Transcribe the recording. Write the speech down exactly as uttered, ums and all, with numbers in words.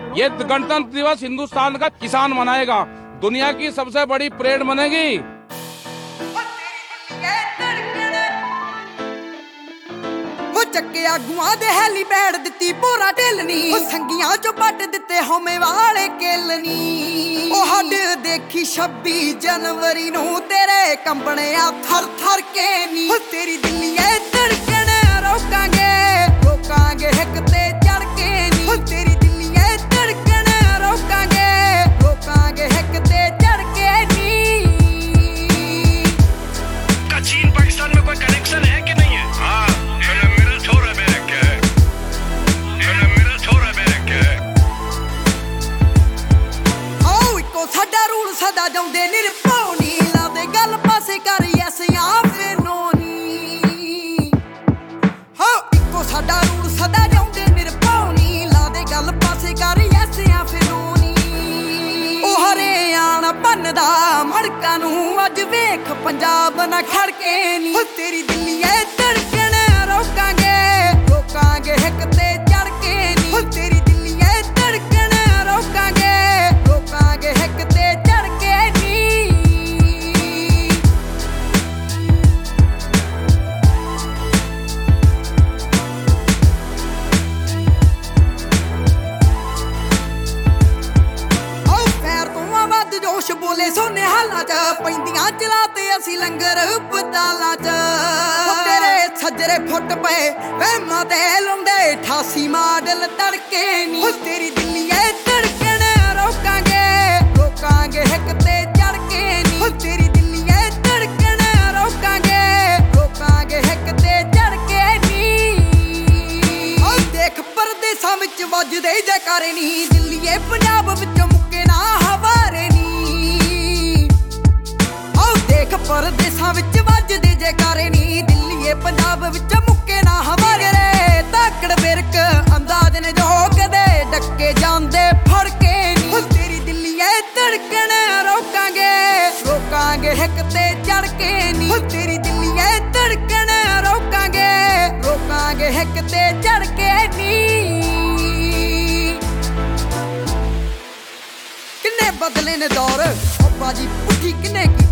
ये गणतंत्र दिवस हिंदुस्तान का किसान मनाएगा, दुनिया की सबसे बड़ी परेड बनेगी। ਚੱਕੇ ਆਗੂਆਂ ਦੇ ਹੈਲੀਪੈਡ ਦਿੱਤੀ ਪੂਰਾ ਢਿਲਣੀ, ਸੰਗੀਆਂ ਚੋਂ ਪੱਟ ਦਿੱਤੇ ਹਉਮੈ ਵਾਲੇ ਕੇਲਨੀ। ਉਹ ਹੱਡ ਦੇਖੀ ਛੱਬੀ ਜਨਵਰੀ ਨੂੰ ਤੇਰੇ ਕੰਬਣਿਆ ਥਰ ਥਰ ਕੇ ਨੀ। ਤੇਰੀ ਦਿੱਲੀ ਐ ਧੜਕਣ ਰੋਕਾਂਗੇ ਰੋਕਾਂਗੇ ਹਿੱਕ ਤੇ ਚੜ ਕੇ ਨੀ। ਤੇਰੀ ਦਿੱਲੀ ਐ ਧੜਕਣ ਰੋਕਾਂਗੇ ਰੋਕਾਂਗੇ ਹਿੱਕ ਤੇ ਚੜ ਕੇ ਨੀ। का चीन पाकिस्तान में कोई कनेक्शन है कि नहीं है? हाँ, मेरा छोरा मेरा क्या है, मेरा छोरा मेरा क्या है। ਆਓ ਇੱਕੋ ਸਾਡਾ ਰੂਲ ਸਦਾ ਜਾਉਂਦੇ ਨਿਰਭਉ ਨੀ, ਲਾਦੇ ਗੱਲ ਪਾਸੇ ਕਰ ਯੈਸ ਜਾਂ ਫਿਰ ਨੋ ਨੀ। ਹਾਂ ਇੱਕੋ ਸਾਡਾ ਰੂਲ ਸਦਾ ਜਾਉਂਦੇ ਨਿਰਭਉ ਨੀ, ਲਾਦੇ ਗੱਲ ਪਾਸੇ ਕਰ ਯੈਸ ਜਾਂ ਫਿਰ ਨੋ ਨੀ। ਉਹ ਹਰਿਆਣਾ ਭੰਨਦਾ ਮੜਕਾਂ ਨੂੰ ਅੱਜ ਵੇਖ ਪੰਜਾਬ ਨਾ ਖੜਕੇ ਨੀ। ਤੇਰੀ ਦਿੱਲੀ ਐ ਧੜਕਣ ਰੋਕਾਂਗੇ ਰੋਕਾਂਗੇ ਹਿੱਕ ਤੇ ਚੜ ਕੇ ਨੀ। ਤੇਰੀ ਦਿੱਲੀ ਐ ਧੜਕਣ ਰੋਕਾਂਗੇ ਰੋਕਾਂਗੇ ਹਿੱਕ ਤੇ ਚੜ ਕੇ ਨੀ। ਆਓ ਪੈਰ ਤੋਂ ਵੱਧ ਜੋਸ਼ ਬੋਲੇ ਸੋਨੇ ਹਾਲਾਂ ਚ, ਪੈਂਦੀਆਂ ਚਲਾ ਤੇ ਅਸੀਂ ਲੰਗਰ ਪਤਾਲਾਂ ਚ। ਉਹ ਤੇਰੇ ਸੱਜਰੇ ਫੁੱਟ ਪਏ ਵਹਿਮਾਂ ਤੇ ਲੁੰਡੇ ਅਠਾਸੀ ਮਾਡਲ ਤੜਕੇ ਨੀ। ਤੇਰੀ ਦਿੱਲੀ ਐ ਧੜਕਣ ਰੋਕਾਂਗੇ ਰੋਕਾਂਗੇ ਹਿੱਕ ਤੇ ਚੜ ਕੇ ਨੀ। ਤੇਰੀ ਦਿੱਲੀ ਐ ਧੜਕਣ ਰੋਕਾਂਗੇ ਰੋਕਾਂਗੇ ਹਿੱਕ ਤੇ ਚੜ ਕੇ ਨੀ। ਉਹ ਦੇਖ ਪਰਦੇਸਾਂ ਵਿੱਚ ਵੱਜਦੇ ਜੈਕਾਰੇ ਨੀ, ਦਿੱਲੀ ਐ ਪੰਜਾਬ ਵਿੱਚ ਮੁੱਕੇ ਨਾ ਹਵਾਰੇ ਨੀ। ਆਓ ਦੇਖ ਪਰਦੇਸਾਂ ਵਿੱਚ ਵੱਜਦੇ ਜੈਕਾਰੇ ਨੀ, ਦਿੱਲੀ ਏ ਪੰਜਾਬ ਵਿੱਚ ਮੁੱਕੇ ਨਾ ਹਵਾਰੇ ਰੇ। ਤਾਕੜ ਬਿਰਕ ਅੰਦਾਜ਼ ਨੇ ਜੋ ਕਦੇ ਡੱਕੇ ਜਾਂਦੇ ਫੜ ਕੇ ਨੀ। ਤੇਰੀ ਦਿੱਲੀ ਏ ਧੜਕਣ ਰੋਕਾਂਗੇ ਰੋਕਾਂਗੇ ਹਿੱਕ ਤੇ ਚੜ ਕੇ ਨੀ। ਤੇਰੀ ਦਿੱਲੀ ਏ ਧੜਕਣ ਰੋਕਾਂਗੇ ਰੋਕਾਂਗੇ ਹਿੱਕ ਤੇ ਚੜ ਕੇ ਨੀ। ਕਿੰਨੇ ਬਦਲੇ ਨੇ ਦੌਰ, ਉਹ ਬਾਜੀ ਪੁੱਠੀ ਕਿੰਨੇ ਕੀ